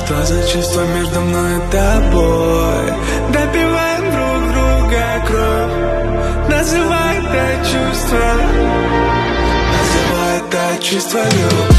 Что за чувство между мной и тобой? Допиваем друг друга кровь. Называй это чувство. Называй это чувство любви.